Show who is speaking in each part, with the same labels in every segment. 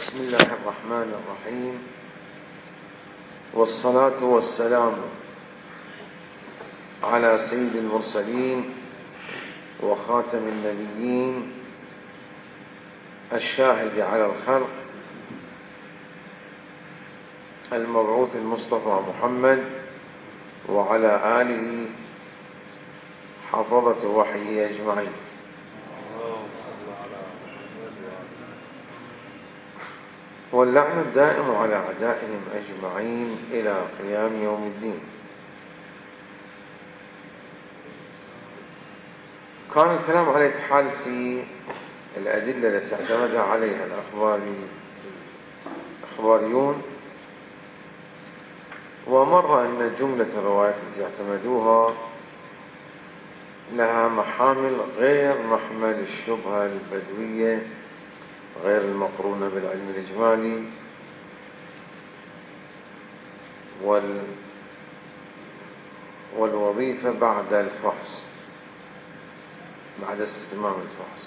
Speaker 1: بسم الله الرحمن الرحيم، والصلاة والسلام على سيد المرسلين وخاتم النبيين الشاهد على الخلق المبعوث المصطفى محمد وعلى آله حفظة وحيه أجمعين. واللعن الدائم على أعدائهم أجمعين إلى قيام يوم الدين. كان الكلام على الاتحال في الأدلة التي اعتمد عليها الأخباريون، ومر أن جملة الروايات التي اعتمدوها لها محامل غير محمل الشبهة البدوية غير المقرونة بالعلم الإجمالي والوظيفة بعد الفحص، بعد استتمام الفحص،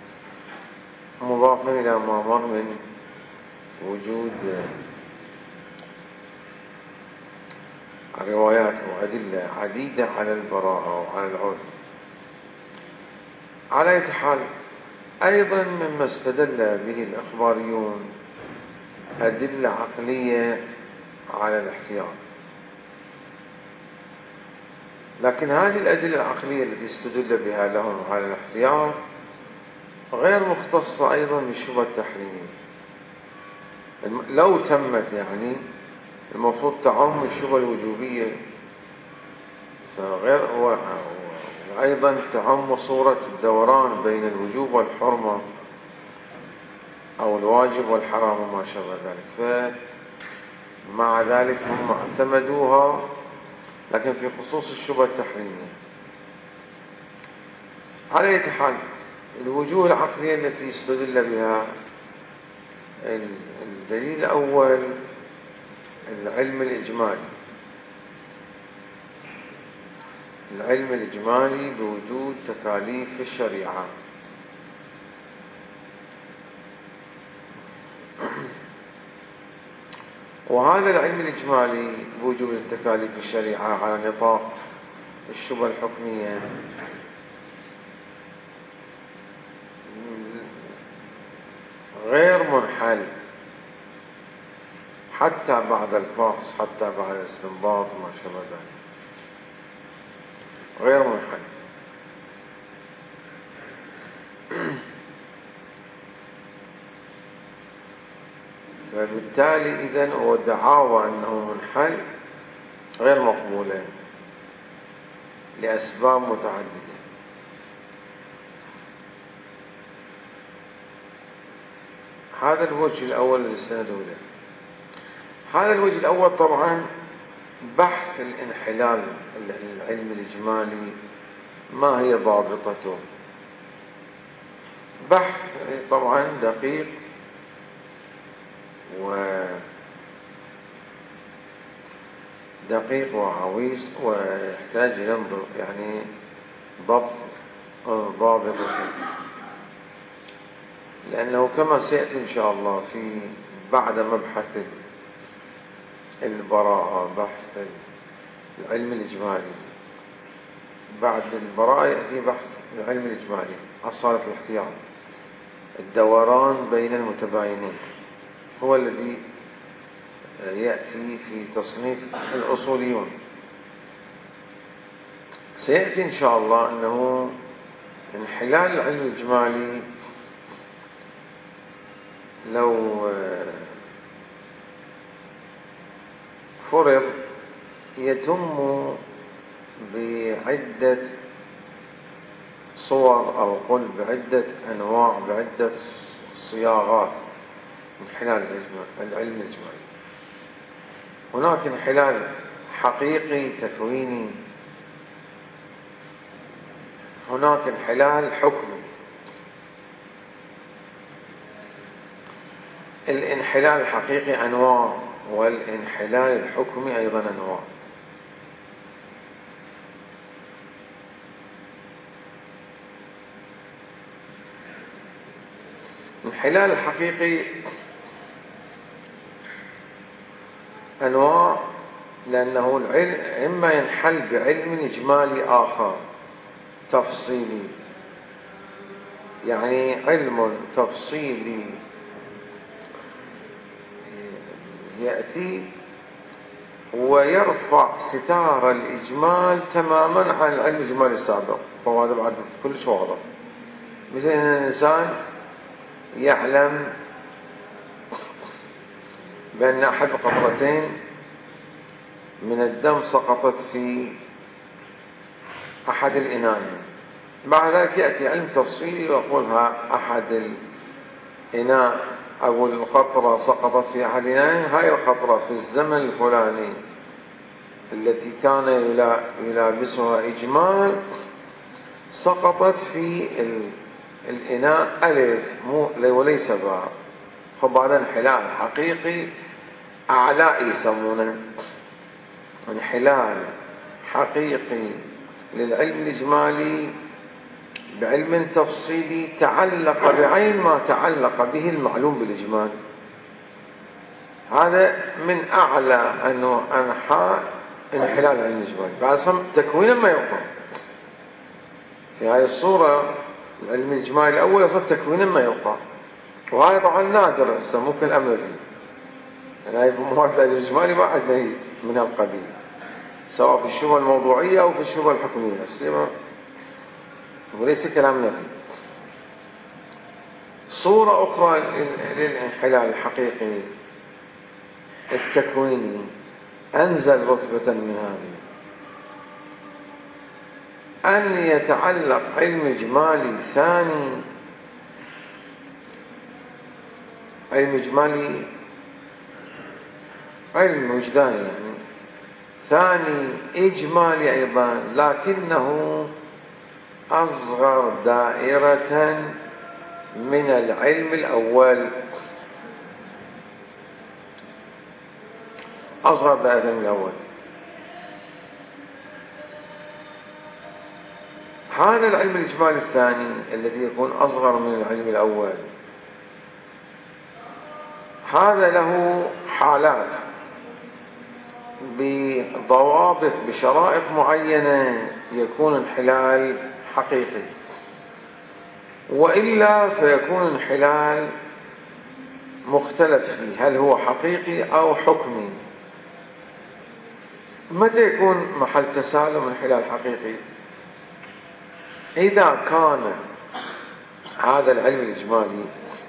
Speaker 1: مضافا إلى ما مر من وجود روايات وأدلة عديدة على البراءة وعلى العود. على أي حال، أيضا مما استدل به الأخباريون أدلة عقلية على الاحتياط، لكن هذه الأدلة العقلية التي استدل بها لهم على الاحتياط غير مختصة أيضا بالشبهة التحريمية. لو تمت يعني المفروض تعم الشبهة الوجوبية، وأيضا تعم صورة الدوران بين الوجوب والحرمة أو الواجب والحرام وما شابه ذلك، فمع ذلك هم اعتمدوها لكن في خصوص الشبهة التحريمية. على أي حال، الوجوه العقلية التي استدل بها الدليل الأول العلم الإجمالي، العلم الإجمالي بوجود تكاليف الشريعة. وهذا العلم الإجمالي بوجود التكاليف الشريعة على نطاق الشبهة الحكمية غير منحل حتى بعد الفحص، حتى بعد الاستنباط وما شابه ذلك، غير منحل. فبالتالي إذن هو دعاوى أنه منحل غير مقبولة لأسباب متعددة. هذا الوجه الأول الذي استندوا له. هذا الوجه الأول طبعا بحث الانحلال العلم الإجمالي، ما هي ضابطته، بحث طبعا دقيق وعويص، ويحتاج إلى يعني ضابطه، لأنه كما سيأتي إن شاء الله في بعد مبحث البراءة بحث العلم الإجمالي، بعد البراءة يأتي بحث العلم الإجمالي أصالة الاحتياط، الدوران بين المتباينين، هو الذي يأتي في تصنيف الأصوليون. سيأتي إن شاء الله أنه انحلال العلم الإجمالي لو فرض يتم بعدة صور، أو قل بعدة أنواع، بعدة صياغات انحلال العلم الإجمالي. هناك انحلال حقيقي تكويني، هناك انحلال حكمي. الانحلال الحقيقي أنواع، والانحلال الحكمي أيضا أنواع. الانحلال الحقيقي أنواع، لأنه العلم إما ينحل بعلم إجمالي آخر تفصيلي، يعني علم تفصيلي يأتي ويرفع ستار الإجمال تماما عن العلم الإجمالي السابق، فهذا بعد كلش واضح. مثل أن الإنسان يعلم بأن أحد قطرتين من الدم سقطت في أحد الإناءين، بعد ذلك يأتي علم تفصيلي ويقولها أحد الإناء أو القطرة سقطت في أحد الإناءين، هاي القطرة في الزمن الفلاني التي كان يلابسها إجمال سقطت في الإناء ألف وليس باء، فبعد انحلال حقيقي أعلاء يسمونه انحلال حقيقي للعلم الإجمالي بعلم تفصيلي تعلق بعين ما تعلق به المعلوم بالإجمال. هذا من أعلى أنحاء انحلال العلم الإجمالي، بعد تكوينا ما يوقع في هذه الصورة. العلم الإجمالي الأول يصير تكوينا ما يوقع، وهذا طبعا نادر هسه ممكن الأمر فيه، يعني مواد العلم الإجمالي ما عندنا من هالقبيل، سواء في الشبهة الموضوعية أو في الشبهة الحكمية، وليس كلامنا فيه. صورة أخرى للانحلال الحقيقي التكويني أنزل رتبة من هذه، أن يتعلق علم إجمالي ثاني، علم إجمالي علم وجداني يعني ثاني إجمالي أيضا، لكنه أصغر دائرة من العلم الأول، أصغر دائرة من الأول. هذا العلم الإجمالي الثاني الذي يكون أصغر من العلم الأول، هذا له حالات بضوابط بشرائط معينة يكون انحلال حقيقي، وإلا فيكون انحلال مختلف فيه، هل هو حقيقي أو حكمي. متى يكون محل تسالم انحلال حقيقي؟ إذا كان هذا العلم الإجمالي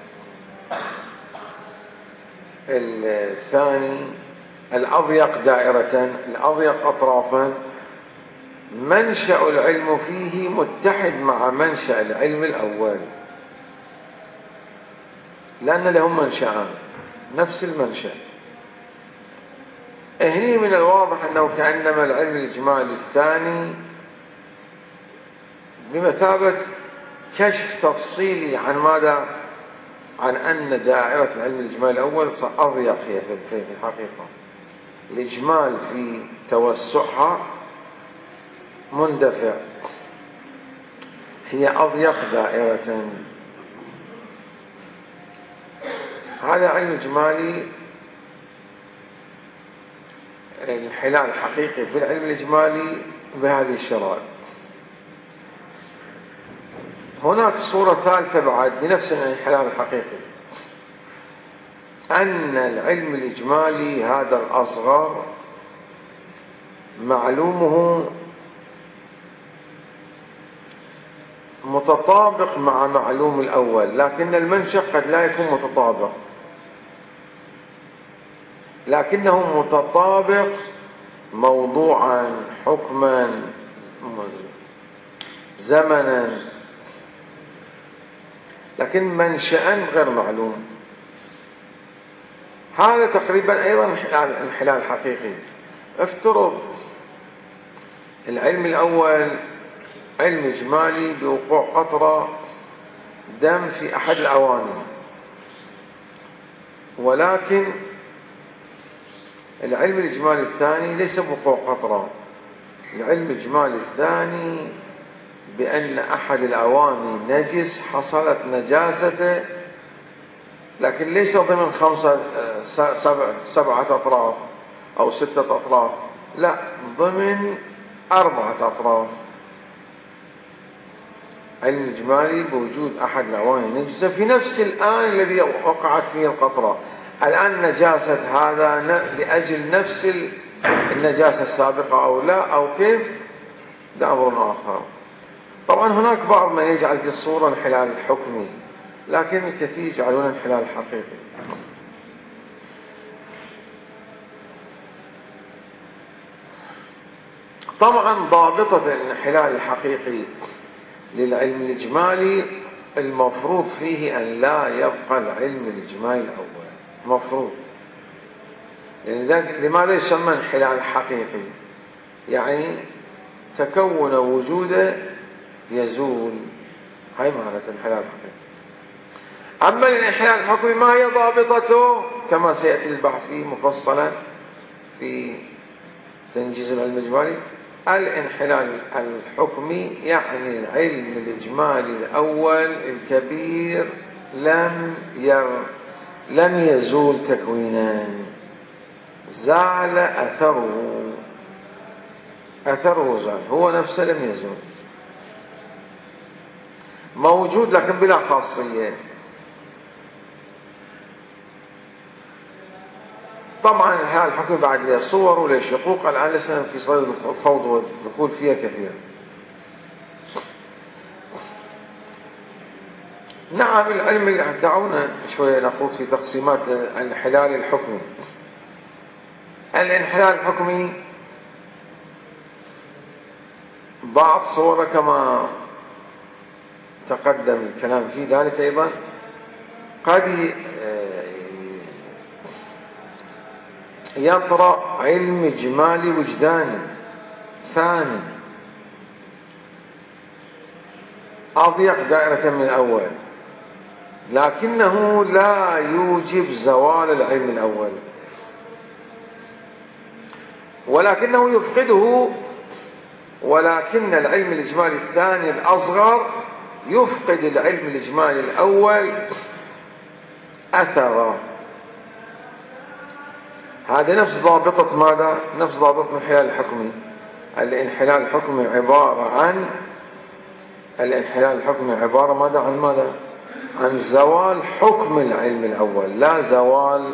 Speaker 1: الثاني الأضيق دائرة الأضيق أطرافا منشأ العلم فيه متحد مع منشأ العلم الأول، لأن لهم منشأان نفس المنشأ. هني من الواضح أنه كأنما العلم الإجمالي الثاني بمثابة كشف تفصيلي عن ماذا؟ عن أن دائرة العلم الإجمالي الأول أضيق هي في الحقيقة، الإجمال في توسعها مندفع، هي أضيق دائرة. هذا علم إجمالي الانحلال الحقيقي بالعلم الإجمالي بهذه الشرائط. هناك صورة ثالثة بعد بنفس الانحلال الحقيقي، أن العلم الإجمالي هذا الأصغر معلومه متطابق مع معلوم الأول، لكن المنشأ قد لا يكون متطابق، لكنه متطابق موضوعا حكما زمنا، لكن منشأ غير معلوم. هذا تقريبا أيضا انحلال حقيقي. افترض العلم الأول علم إجمالي بوقوع قطرة دم في أحد الأواني، ولكن العلم الإجمالي الثاني ليس بوقوع قطرة، العلم الإجمالي الثاني بأن أحد الأواني نجس، حصلت نجاسته لكن ليس ضمن 7 أطراف، أو 6 أطراف، لا، ضمن 4 أطراف. علم الإجمالي بوجود أحد الأواني النجسة في نفس الآن الذي وقعت فيه القطرة. الآن نجاسة هذا لأجل نفس النجاسة السابقة أو لا، أو كيف، ده أمر آخر. طبعا هناك بعض من يجعل في الصورة انحلال حكمي، لكن الكثير يجعلون انحلال حقيقي. طبعا ضابطة الانحلال الحقيقي للعلم الإجمالي المفروض فيه أن لا يبقى العلم الإجمالي الأول، مفروض. يعني لماذا يسمى انحلال حقيقي؟ يعني تكون وجوده يزول، هاي معنى انحلال حقيقي. أما الانحلال الحكمي ما هي ضابطته؟ كما سيأتي البحث فيه مفصلا في تنجيز العلم الإجمالي. الانحلال الحكمي يعني العلم الإجمالي الأول الكبير لم يزول تكوينا، زال أثره زال، هو نفسه لم يزول، موجود لكن بلا خاصية. طبعا هذا الحكم بعد له صور وله شقوق، الآن لسنا في صدد الخوض والدخول فيها كثيرا. نعم، العلم اللي دعونا شوية نخوض في تقسيمات الانحلال الحكمي. الانحلال الحكمي بعض صوره كما تقدم الكلام في ذلك أيضا قد يطرأ علم إجمالي وجداني ثاني أضيق دائرة من الأول، لكنه لا يوجب زوال العلم الأول، ولكنه يفقده. ولكن العلم الإجمالي الثاني الأصغر يفقد العلم الإجمالي الأول أثره. هذا نفس ضابطة ماذا؟ نفس ضابطة الانحلال الحكمي. الانحلال الحكمي عبارة ماذا؟ عن ماذا؟ عن زوال حكم العلم الأول، لا زوال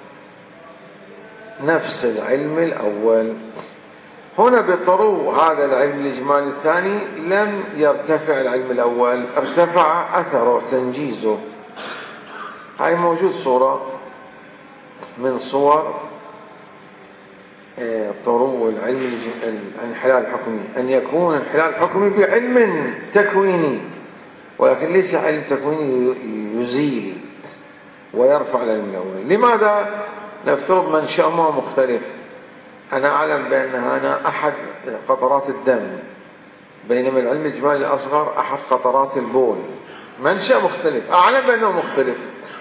Speaker 1: نفس العلم الأول. هنا بطرو هذا العلم الإجمالي الثاني لم يرتفع العلم الأول، ارتفع أثره تنجيزه. هاي موجود صورة من صور طرو العلم الانحلال الحكمي، أن يكون الانحلال الحكمي بعلم تكويني، ولكن ليس علم تكويني يزيل ويرفع العلم الأول. لماذا؟ نفترض منشأه مختلف. أنا أعلم بأن أنا أحد قطرات الدم، بينما العلم الإجمالي الأصغر أحد قطرات البول، منشأ مختلف، أعلم بأنه مختلف،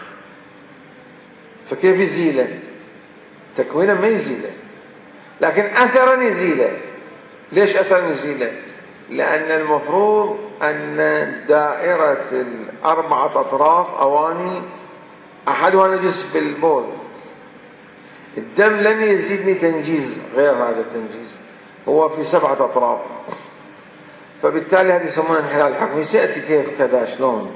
Speaker 1: فكيف يزيله؟ تكوينا ما يزيله، لكن أثرا يزيله. ليش أثرا يزيله؟ لأن المفروض أن دائرة 4 أطراف أواني أحدها نجس بالبول، الدم لن يزيدني تنجيز غير هذا التنجيز، هو في 7 أطراف. فبالتالي هذا يسمونه انحلال حكمي. سيأتي كيف كذا شلون.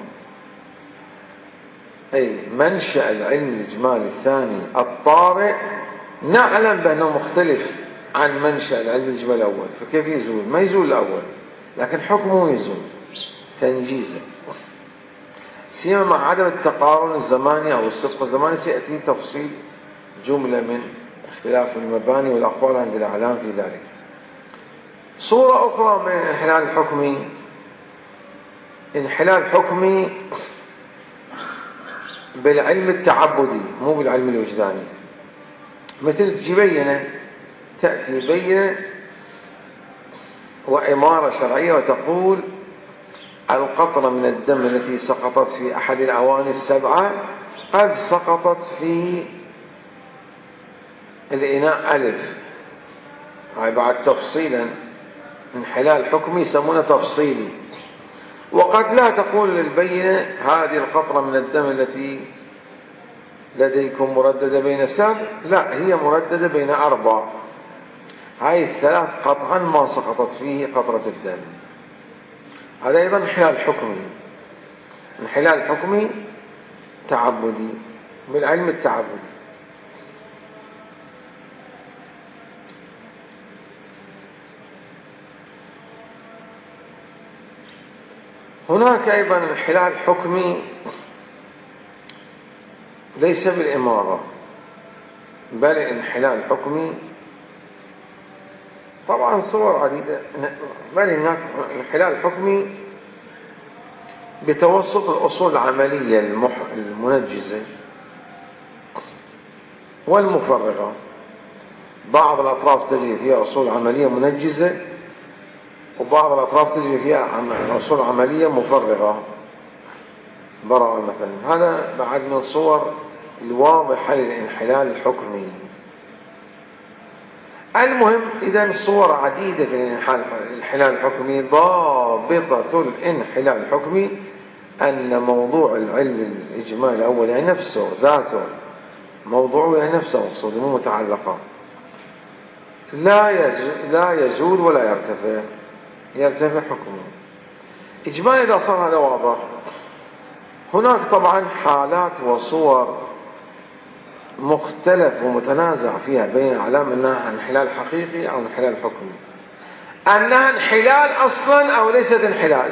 Speaker 1: أي منشأ العلم الإجمالي الثاني الطارئ نعلم بأنه مختلف عن منشأ العلم الإجمالي الأول، فكيف يزول؟ ما يزول الأول، لكن حكمه يزول تنجيزا، سيما مع عدم التقارن الزماني أو السبق الزماني. سيأتي تفصيل جملة من اختلاف المباني والأقوال عند الأعلام في ذلك. صورة أخرى من الانحلال الحكمي، انحلال حكمي بالعلم التعبدي مو بالعلم الوجداني. مثل تجي بينة، تأتي بينة وإمارة شرعية وتقول القطرة من الدم التي سقطت في أحد الأواني 7 قد سقطت في الإناء ألف. هاي بعد تفصيلا انحلال حكمي يسمونه تفصيلي. وقد لا تقول للبينة هذه القطرة من الدم التي لديكم مرددة بين سبع؟ لا، هي مرددة بين 4. هاي الثلاث قطعا ما سقطت فيه قطرة الدم. هذا أيضا انحلال حكمي. انحلال حكمي تعبدي بالعلم التعبدي. هناك أيضا انحلال حكمي ليس بالإمارة، بل انحلال حكمي طبعا صور عديدة، بل هناك انحلال حكمي بتوسط الأصول العملية المنجزة والمفرغة. بعض الأطراف تجري فيها أصول عملية منجزة، وبعض الأطراف تجري فيها أصول عملية مفرغة، براءة مثلا. هذا بعد من الصور الواضحة للانحلال الحكمي. المهم، إذن صور عديدة في الانحلال الحكمي. ضابطة الانحلال الحكمي أن موضوع العلم الإجمالي الأول يعني نفسه ذاته، موضوعه يعني نفسه مقصود مو متعلقة، لا يزول ولا يرتفع حكمه. إجمالي إذا صار هذا واضح. هناك طبعا حالات وصور مختلف ومتنازع فيها بين العلماء أنها انحلال حقيقي أو انحلال حكمي، أنها انحلال أصلا أو ليست انحلال.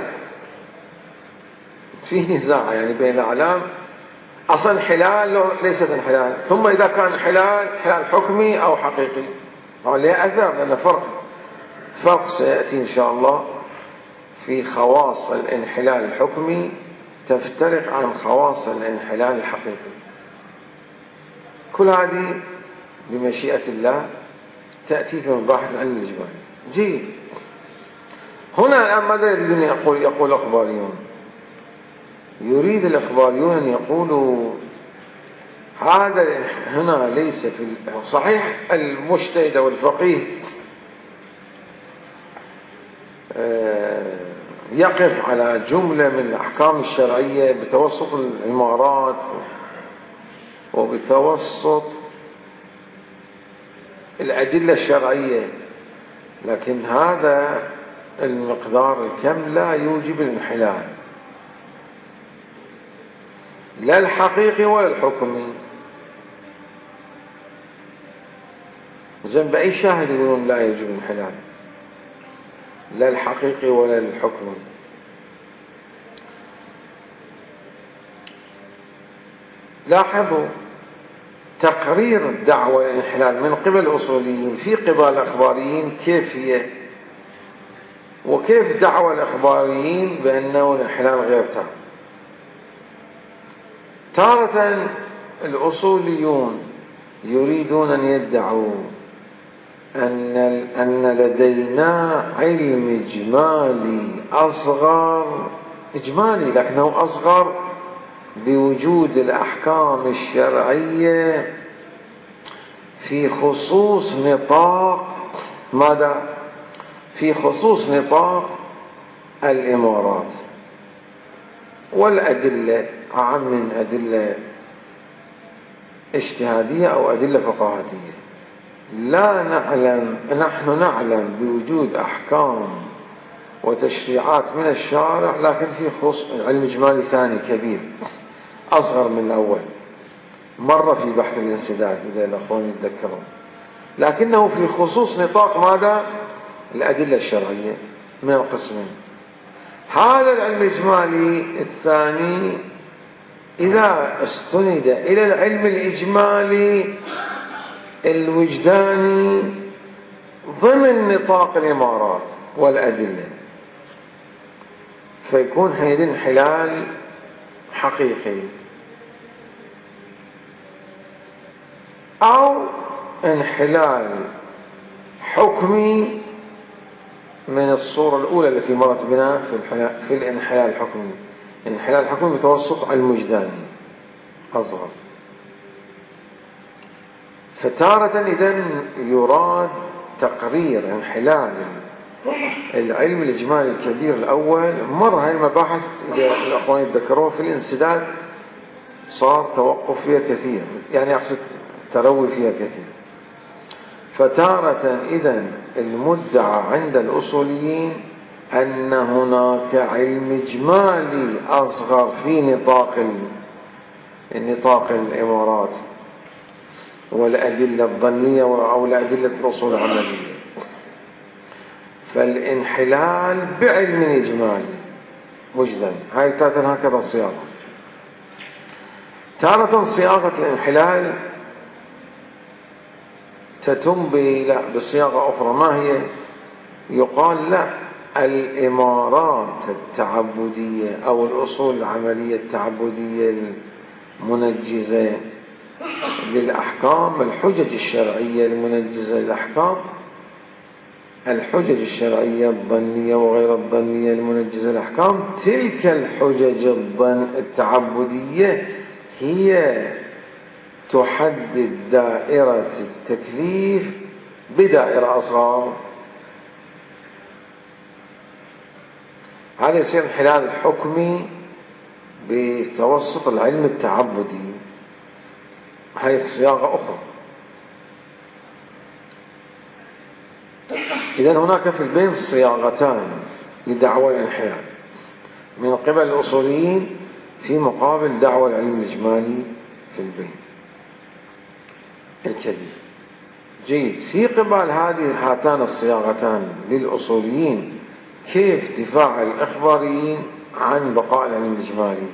Speaker 1: في نزاع يعني بين العلماء، أصلا انحلال لو ليست انحلال، ثم إذا كان انحلال حكمي أو حقيقي. طبعا لها أثر، لأن فرق سيأتي إن شاء الله في خواص الانحلال الحكمي تفترق عن خواص الانحلال الحقيقي. كل هذه بمشيئة الله تأتي في مباحث العلم الإجمالي. جيد. هنا الآن ماذا يريدون يقول الأخباريون؟ يريد الأخباريون أن يقولوا هذا هنا ليس في صحيح المجتهد والفقيه يقف على جملة من الأحكام الشرعية بتوسط العمارات وبتوسط الأدلة الشرعية، لكن هذا المقدار الكم لا يوجب الانحلال، لا الحقيقي ولا الحكمي. زين، بأي شاهد يقولون لا يوجب الانحلال؟ لا الحقيقي ولا الحكمي. لاحظوا تقرير الدعوة الانحلال من قبل الأصوليين في قبل الأخباريين كيف هي، وكيف دعوة الأخباريين بأنه الانحلال غير تام. تارة الأصوليون يريدون أن يدعوا أن لدينا علم إجمالي أصغر، إجمالي لكنه أصغر بوجود الأحكام الشرعية في خصوص نطاق ماذا؟ في خصوص نطاق الإمارات، والأدلة أعم من أدلة اجتهادية أو أدلة فقهاتية. نحن نعلم بوجود أحكام وتشريعات من الشارع، لكن في خصوص علم إجمالي ثاني كبير أصغر من الأول، مر في بحث الانسداد إذا الأخوان يتذكرون، لكنه في خصوص نطاق ماذا؟ الأدلة الشرعية من القسمين. هذا العلم الإجمالي الثاني إذا استند إلى العلم الإجمالي الوجداني ضمن نطاق الإمارات والأدلة، فيكون حينئذ انحلال حقيقي أو انحلال حكمي من الصورة الأولى التي مرت بنا في الانحلال الحكمي. الانحلال الحكمي بتوسط المجداني أصغر. فتارة إذن يراد تقرير انحلال العلم الإجمالي الكبير الأول. مر هاي المباحث إذا الأخوان يتذكروه في الانسداد صار توقف فيها كثير، يعني أقصد تروي فيها كثير. فتارة إذن المدعى عند الأصوليين أن هناك علم إجمالي أصغر في نطاق الإمارات والأدلة الظنية أو الأدلة الأصول العملية، فالانحلال بعلم إجمالي وجدا. هاي تارة هكذا صياغة. تارة صياغة الانحلال تتم بصياغة أخرى. ما هي؟ يقال لا، الإمارات التعبدية أو الأصول العملية التعبدية المنجزة للأحكام، الحجج الشرعية المنجزة للأحكام، الحجج الشرعية الظنية وغير الظنية المنجزة للأحكام، تلك الحجج التعبدية هي تحدد دائرة التكليف بدائرة أصغر. هذا يصير انحلال الحكمي بتوسط العلم التعبدي. هاي صياغة أخرى. إذن هناك في البين صياغتان لدعوى الانحلال من قبل الأصوليين في مقابل دعوى العلم الإجمالي في البين الكبير. جيد. في قبال هاتان الصياغتان للأصوليين كيف دفاع الإخباريين عن بقاء العلم الإجمالي؟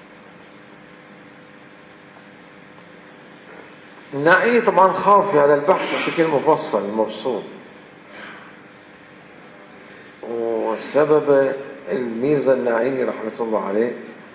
Speaker 1: النائي طبعا خاض في هذا البحث بشكل مفصل مبسوط، وسبب الميزة النائي رحمة الله عليه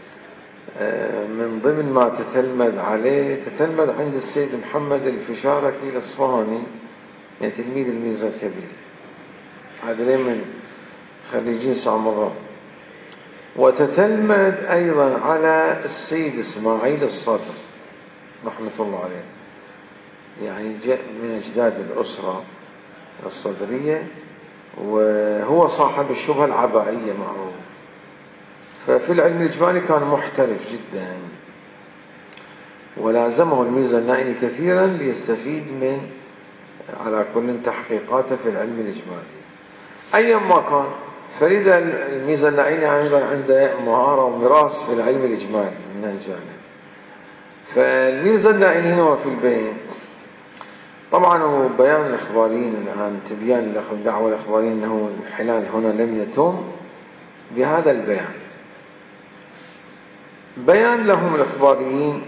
Speaker 1: من ضمن ما تتلمذ عليه، تتلمذ عند السيد محمد الفشاركي الأصفهاني، يعني تلميذ الميزة الكبير، هذا من خريجين سامراء. وتتلمذ أيضا على السيد إسماعيل الصدر رحمة الله عليه، يعني جاء من أجداد الأسرة الصدرية، وهو صاحب الشبهة العبائية معروف. ففي العلم الإجمالي كان محترف جدا، ولازمه الميزة النائي كثيرا ليستفيد من على كل تحقيقاته في العلم الإجمالي أيما كان. فلذا الميزة النائي أيضا عنده مهارة ومراس في العلم الإجمالي من الجانب. فالميزة النائي هنا في البين طبعا هو بيان الإخباريين الآن، تبيان دعوة الإخباريين أنه الانحلال هنا لم يتم بهذا البيان. بيان لهم الإخباريين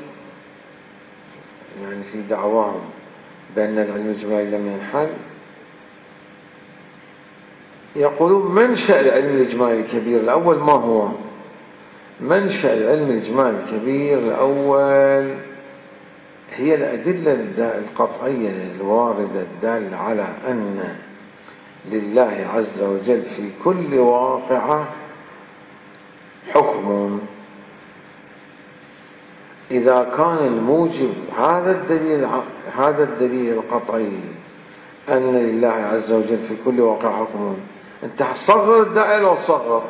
Speaker 1: يعني في دعواهم بأن العلم الإجمالي لم ينحل، يقولون منشأ العلم الإجمالي الكبير الأول ما هو؟ منشأ العلم الإجمالي الكبير الأول هي الأدلة القطعية الواردة الدالة على أن لله عز وجل في كل واقعة حكم. إذا كان الموجب هذا الدليل القطعي أن لله عز وجل في كل واقعة حكم، أنت صغر الدائرة وصغر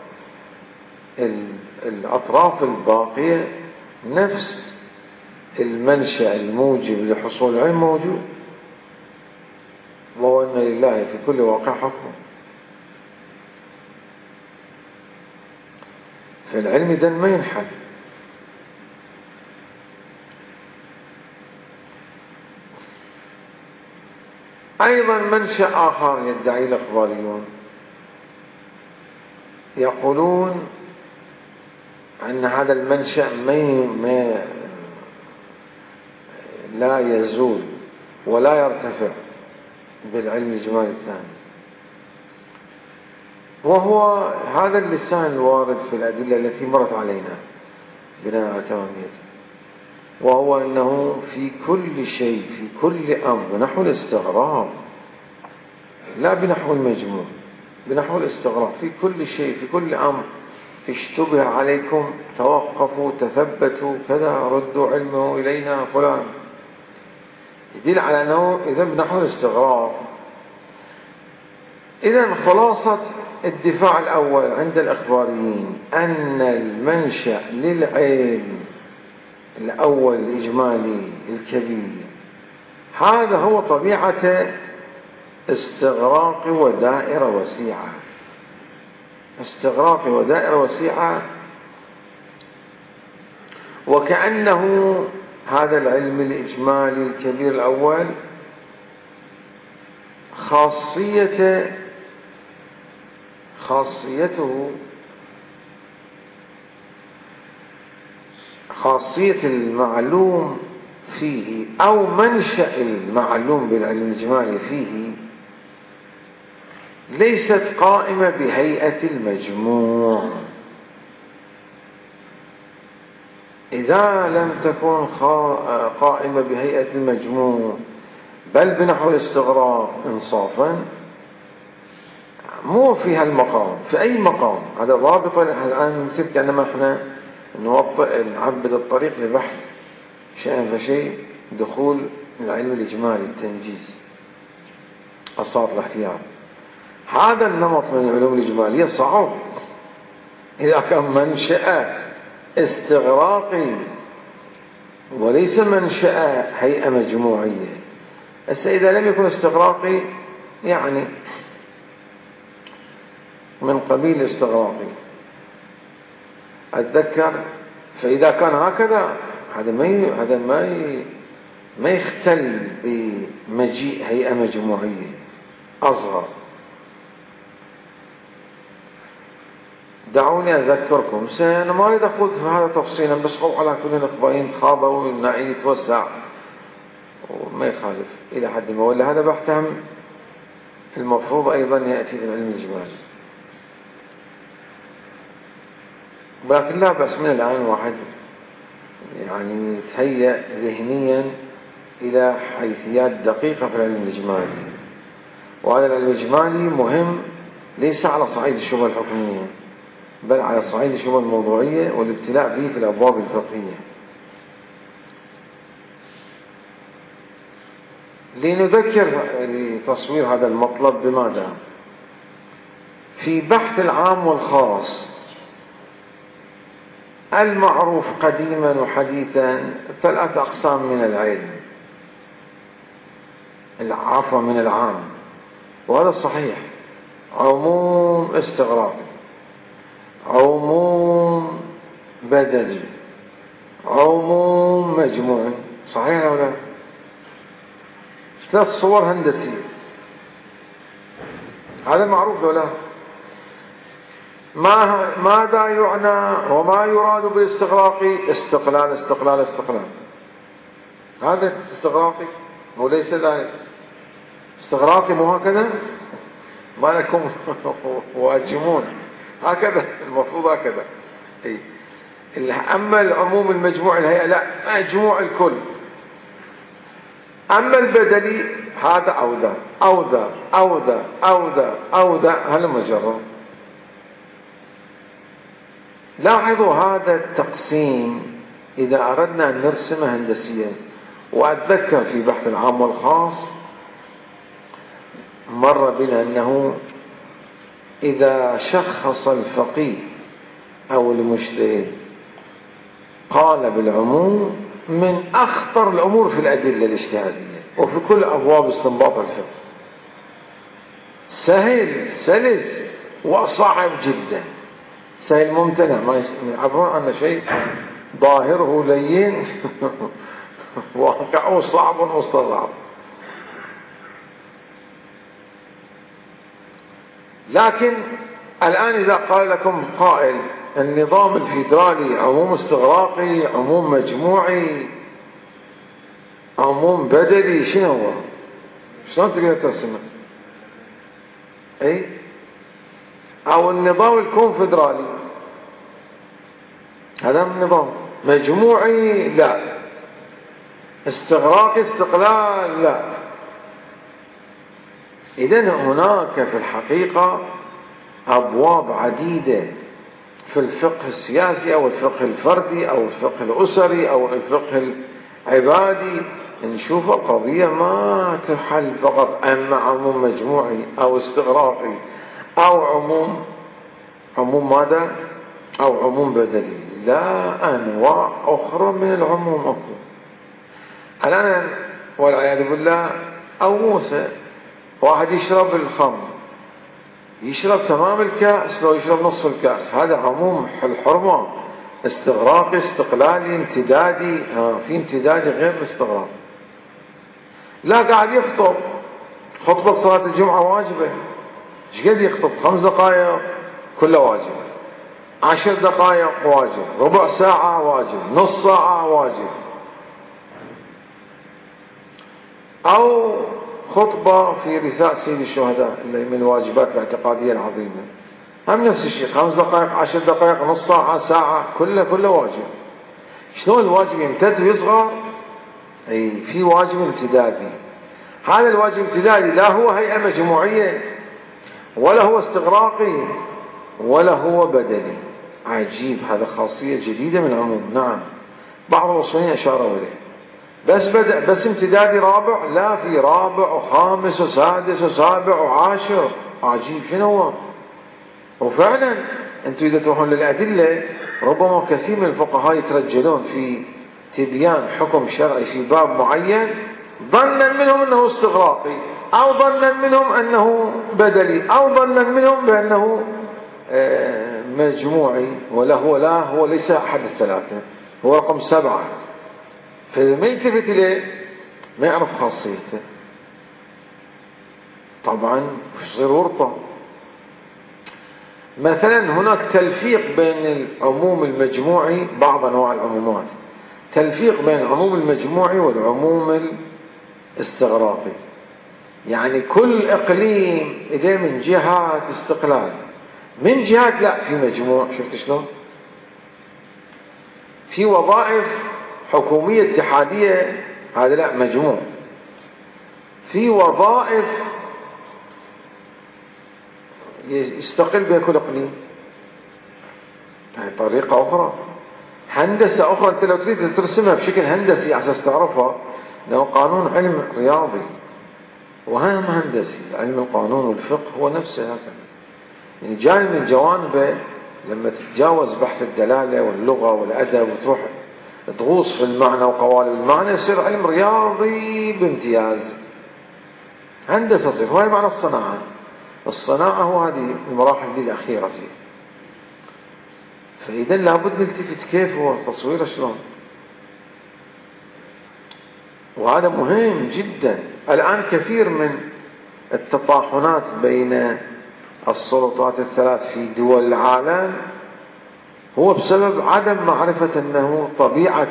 Speaker 1: الأطراف الباقية، نفس المنشأ الموجب لحصول العلم موجود، وهو أن لله في كل واقع حكم. فالعلم إذن ما ينحل. أيضا منشأ آخر يدعي الإخباريون، يقولون أن هذا المنشأ ما لا يزول ولا يرتفع بالعلم الإجمالي الثاني، وهو هذا اللسان الوارد في الأدلة التي مرت علينا بناء على تماميته، وهو أنه في كل شيء في كل أمر بنحو الاستغراب، لا بنحو المجموع، بنحو الاستغراب، في كل شيء في كل أمر اشتبه عليكم توقفوا تثبتوا كذا ردوا علمه إلينا فلان، يدل على أنه إذا بنحو الاستغراب. إذن خلاصة الدفاع الأول عند الإخباريين أن المنشأ للعلم الأول الإجمالي الكبير، هذا هو طبيعة استغراق ودائرة وسيعة. استغراق ودائرة وسيعة، وكأنه هذا العلم الإجمالي الكبير الأول خاصية المعلوم فيه أو منشأ المعلوم بالعلم الإجمالي فيه ليست قائمة بهيئة المجموع. إذا لم تكن قائمة بهيئة المجموع بل بنحو الاستغراق إنصافا، مو في هالمقام، في أي مقام. هذا ضابط الآن، مثل كأنما احنا نعبد الطريق لبحث شيئا فشيء دخول العلم الإجمالي التنجيز أصاب الاحتياط. هذا النمط من العلوم الإجمالية صعب إذا كان منشأ استغراقي وليس منشأ هيئة مجموعية. إذا لم يكن استغراقي يعني من قبيل استغراقي أتذكر، فإذا كان هكذا هذا ما يختل بمجيء هيئة مجموعية أصغر. دعوني أذكركم، أنا ما أريد أقول في هذا تفصيلا، بس على كل الأخبارين تخاضوا والنعي يتوسع وما يخالف إلى حد ما، ولا هذا بحث المفروض أيضا يأتي في العلم الإجمالي. ولكن لا بأس من الآن واحد يعني يتهيأ ذهنيا إلى حيثيات دقيقة في العلم الإجمالي. وهذا العلم الإجمالي مهم ليس على صعيد الشبهة الحكمية بل على صعيد الشبهة الموضوعية والابتلاء به في الأبواب الفقهية. لنذكر لتصوير هذا المطلب بماذا؟ في بحث العام والخاص المعروف قديما وحديثا 3 أقسام من العلم، العفو من العام، وهذا صحيح: عموم استغراقي، عموم بدلي، عموم مجموعي. صحيح أو لا؟ 3 صور هندسية، هذا معروف ولا؟ ماذا يعنى وما يراد بالاستغراقي؟ استقلال استقلال استقلال. هذا استغراقي وليس لا استغراقي، مو هكذا؟ ما لكم واجمون هكذا، المفروض هكذا. أما العموم المجموع الهيئة لا، مجموع الكل. أما البدلي هذا أو ذا أو ذا أو ذا أو ذا أو ذا، هل مجرد. لاحظوا هذا التقسيم إذا أردنا أن نرسمه هندسيا. وأتذكر في بحث العام والخاص مر بنا أنه إذا شخص الفقيه أو المجتهد قال بالعموم من أخطر الأمور في الأدلة الاجتهادية وفي كل أبواب استنباط الفقه، سهل سلس وصعب جدا. سهل ممتنع، ما يعبرون عنه شيء ظاهره لين واقعه صعب مستصعب. لكن الآن إذا قال لكم قائل النظام الفيدرالي عموم استغراقي، عموم مجموعي، عموم بدلي، شنو هو؟ شلون تقدر ترسمه؟ أو النظام الكونفدرالي، هذا من نظام مجموعي لا، استغراقي استقلال لا. إذن هناك في الحقيقة أبواب عديدة في الفقه السياسي أو الفقه الفردي أو الفقه الأسري أو الفقه العبادي، نشوف القضية ما تحل فقط أما عموم مجموعي أو استغراقي أو عموم ماذا أو عموم بدلي. لا أنواع أخرى من العموم أكو. الآن والعياذ بالله، أو موسى واحد يشرب الخمر، يشرب تمام الكأس لو يشرب نصف الكأس، هذا عموم الحرمة، استغراقي استقلالي امتدادي، في امتدادي غير الاستغراق. لا قاعد يخطب، خطبة صلاة الجمعة واجبة، ايش قد يخطب؟ 5 دقائق كله واجب، 10 دقائق واجب، ربع ساعة واجب، نص ساعة واجب. أو خطبة في رثاء سيد الشهداء اللي من الواجبات الاعتقادية العظيمة، هم نفس الشيء، 5 دقائق، 10 دقائق، نص ساعة، ساعة، كله واجب. شلون الواجب يمتد ويصغر؟ أي في واجب امتدادي. هذا الواجب الامتدادي لا هو هيئة مجموعية، ولا هو استغراقي، ولا هو بدلي. عجيب، هذا خاصية جديدة من العموم. نعم، بعض الأصوليين أشاروا إليه. بس امتدادي رابع؟ لا، في رابع وخامس وسادس وسابع وعاشر. عجيب، شنو هو؟ وفعلا أنتم إذا تروحون للأدلة، ربما كثير من الفقهاء يترجلون في تبيان حكم شرعي في باب معين، ظنا منهم أنه استغراقي، أو ظنا منهم أنه بدلي، أو ظنا منهم بأنه مجموعي، لا هو ليس أحد الثلاثة، هو رقم 7. فإذا ما يلتفت إليه ما يعرف خاصيته، طبعا يصير ورطة. مثلا هناك تلفيق بين العموم المجموعي، بعض أنواع العمومات، تلفيق بين العموم المجموعي والعموم الاستغراقي. يعني كل إقليم إليه من جهات استقلال، من جهات لا في مجموع. شفت شلون؟ في وظائف حكومية اتحادية، هذا لا مجموع. في وظائف يستقل بها كل إقليم، هذه طريقة أخرى، هندسة أخرى. أنت لو تريد ترسمها بشكل هندسي على أساس تعرفها، لأنه قانون علم رياضي وهم هندسي، علم القانون والفقه هو نفسه هكذا، يعني جاي من جوانبه. لما تتجاوز بحث الدلالة واللغة والأدب وتروح تغوص في المعنى وقوالب المعنى، يصير علم رياضي بامتياز، هندسة تصير. هو معنى الصناعة. الصناعة هو هذه المراحل دي الأخيرة فيه. فإذا لابد نلتفت كيف هو تصويره شلون، وهذا مهم جدا. الآن كثير من التطاحنات بين السلطات الثلاث في دول العالم هو بسبب عدم معرفة أنه طبيعة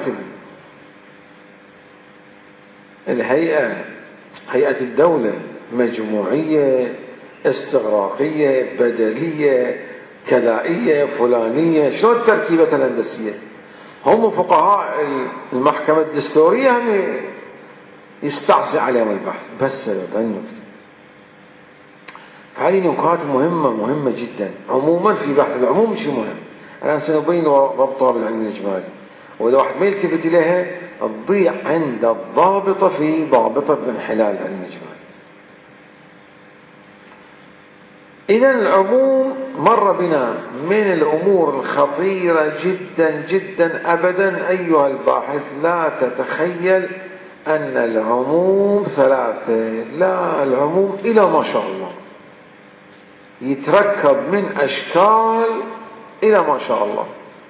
Speaker 1: الهيئة، هيئة الدولة، مجموعية، استغراقية، بدلية، كذائية، فلانية. شلون التركيبة الهندسية؟ هم فقهاء المحكمة الدستورية هم يستعصي عليهم البحث، بس سبب النكتة. فهذه نقاط مهمة جدا. عموما في بحث العموم شيء مهم. الآن سنبين ربطها بالعلم الإجمالي، وإذا واحد ما يلتفت إليها تضيع عند الضابطة في ضابطة الانحلال العلم الإجمالي. إذا العموم مر بنا من الأمور الخطيرة جدا جدا. أبدا أيها الباحث لا تتخيل أن العموم 3، لا، العموم إلى ما شاء الله يتركب من أشكال إلى ما شاء الله.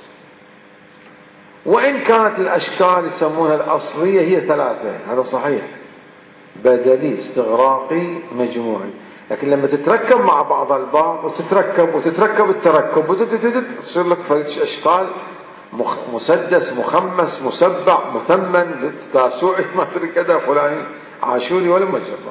Speaker 1: وإن كانت الأشكال يسمونها الأصلية هي 3، هذا صحيح، بدلي، استغراقي، مجموعي. لكن لما تتركب مع بعض البعض وتتركب التركب، تصير لك أشكال مسدس، مخمس، مسبع، مثمن، تاسوعي، ما أدري كذا، فلاني، عاشوري، ولا مجرة.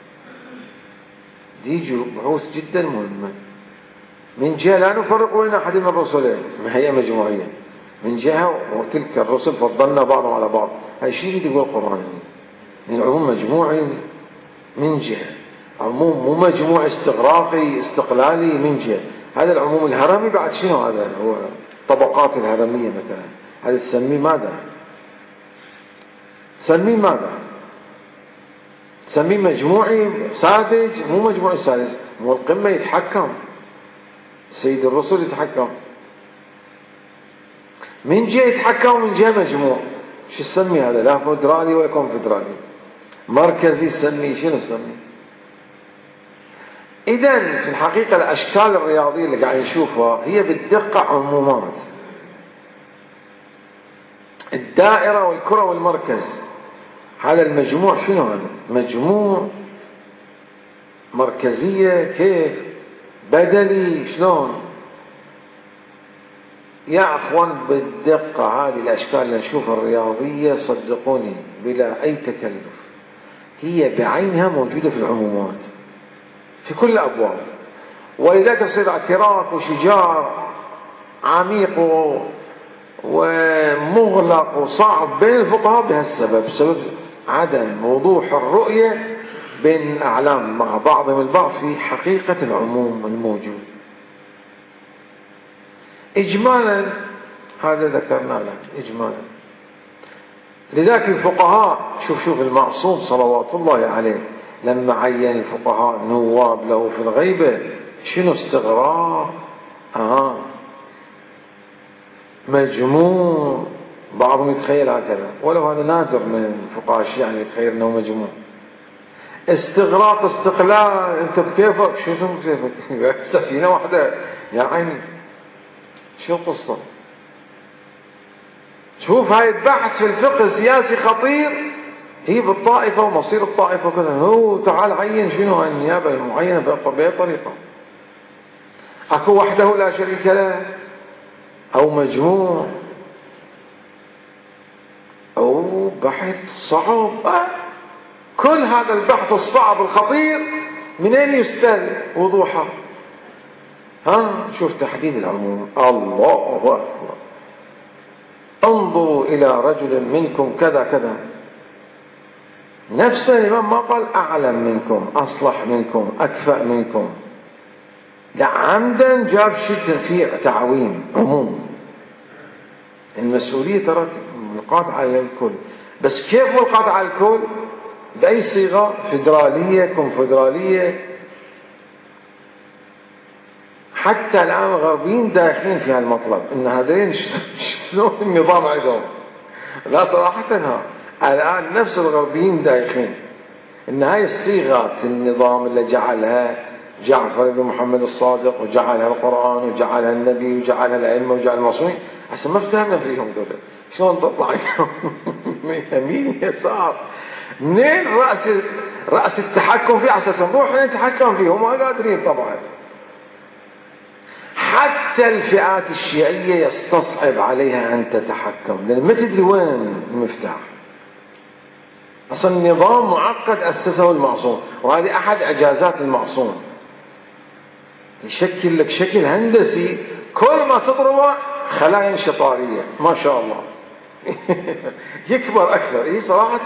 Speaker 1: دي بحوث جدا مهمة. من جهة لا نفرق بين أحد من الرسلين، هي مجموعية من جهة، وتلك الرسل فضلنا بعضهم على بعض. هاي شيء تقول القرآن، يعني العموم مجموعي من جهة، عموم مو مجموع استغراقي استقلالي من جهة. هذا العموم الهرمي بعد شنو؟ هذا هو طبقات الهرمية مثلا، هذا تسميه ماذا؟ تسميه مجموعي ساذج، مو مجموعي ساذج. مو القمة يتحكم، سيد الرسل يتحكم. من جهة يتحكم ومن جهة مجموع. شو تسمي هذا؟ لا فدرالي ولا كونفدرالي، مركزي تسميه شنو تسميه؟ إذن في الحقيقة الأشكال الرياضية اللي قاعد نشوفها هي بالدقة عمومات. الدائرة والكرة والمركز، هذا المجموع شنو هذا؟ مجموع، مركزية، كيف؟ بدلي، شلون؟ يا أخوان بالدقة هذه الأشكال اللي نشوفها الرياضية صدقوني بلا أي تكلف هي بعينها موجودة في العمومات في كل الأبواب، ولذلك يصير اعتراك وشجار عميق ومغلق وصعب بين الفقهاء بهالسبب، بسبب عدم وضوح الرؤية بين الأعلام مع بعضهم البعض في حقيقة العموم الموجود. إجمالا هذا ذكرنا له إجمالا. لذلك الفقهاء شوف المعصوم صلوات الله عليه لما عين الفقهاء نواب له في الغيبة شنو استغراب. مجموع، بعضهم يتخيل هكذا ولو هذا نادر من الفقهاء الشيعة يعني يتخيل انه مجموع. استغراق، استقلال، انت بكيفك، شو بكيفك؟ سفينة واحدة يا عيني، شو القصة؟ شوف هاي البحث في الفقه السياسي خطير، هي بالطائفة ومصير الطائفة وكذا، هو تعال عين شنو النيابة المعينة بأي طريقة. أكو وحده لا شريك له أو مجموع أو بحث صعب. كل هذا البحث الصعب الخطير منين يستل وضوحه؟ شوف تحديد العموم. الله أكبر، انظروا إلى رجل منكم كذا كذا، نفس الإمام ما قال أعلم منكم، أصلح منكم، أكفأ منكم، لا عمدا جاب شيء فيه تعويم عموم. المسؤولية ترى ملقاة على الكل، بس كيف ملقاة على الكل؟ بأي صيغة؟ فيدرالية، كونفدرالية. حتى الآن الغربيين داخلين في هالمطلب إن هذين شلون النظام عندهم. لا صراحة الآن نفس الغربيين داخلين إن هاي الصيغة النظام اللي جعلها جعفر بن محمد الصادق وجعلها القرآن وجعلها النبي وجعلها الأئمة وجعل المصونين، هسه ما افتهمنا فيهم دول شلون تطلع من يمين يسار، منين رأس التحكم فيه أساسا نروح نتحكم فيه وما قادرين طبعا. حتى الفئات الشيعية يستصعب عليها أن تتحكم لأن ما تدري وين المفتاح. أصلا نظام معقد أسسه المعصوم، وهذه أحد إعجازات المعصوم، يشكل لك شكل هندسي كل ما تضربه خلايا انشطارية ما شاء الله يكبر أكثر. صراحة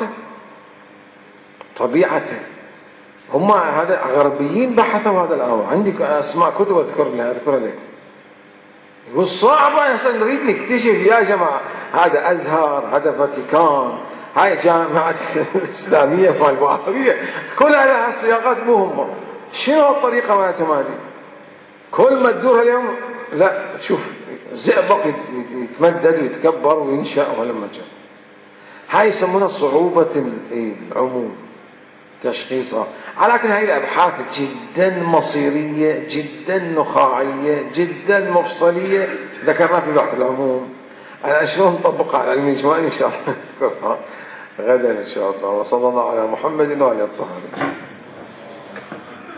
Speaker 1: طبيعته هم هذا غربيين بحثوا هذا الأمر. عندك أسماء كتب أذكرها لك، يقول صعبة يا نريد نكتشف يا جماعة هذا أزهر، هذا فاتيكان، هاي جامعة الإسلامية والوهابية، كل هذه السياقات مو هم. شنو الطريقة مالتهم هذه؟ كل ما تدورها اليوم لا تشوف زئبق يتمدد ويتكبر وينشأ ولما جاء. هاي يسمونها صعوبة العموم تشخيصها. لكن هاي الأبحاث جدا مصيرية، جدا نخاعية، جدا مفصلية، ذكرنا في بحث العموم. أنا شلون نطبقها على علم الإجماع إن شاء الله نذكرها غدا إن شاء الله. وصلى الله على محمد وعلى آله الطاهرين.